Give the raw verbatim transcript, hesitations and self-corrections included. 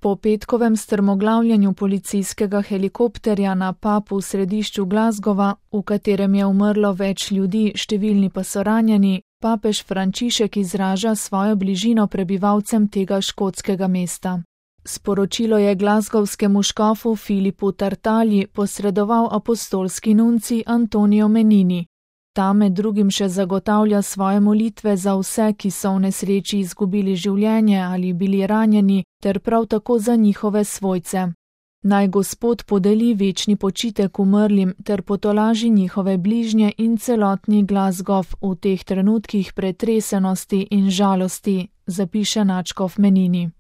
Po petkovem strmoglavljanju policijskega helikopterja na pubu v središču Glasgowa, v katerem je umrlo več ljudi, številni pa so ranjeni, papež Frančišek izraža svojo bližino prebivalcem tega škotskega mesta. Sporočilo je glasgowskemu škofu Filipu Tartalji posredoval apostolski nunci Antonio Menini. Ta med drugim še zagotavlja svoje molitve za vse, ki so v nesreči izgubili življenje ali bili ranjeni, ter prav tako za njihove svojce. Naj Gospod podeli večni počitek umrlim ter potolaži njihove bližnje in celotni Glasgow v teh trenutkih pretresenosti in žalosti, zapiše nadškof Menini.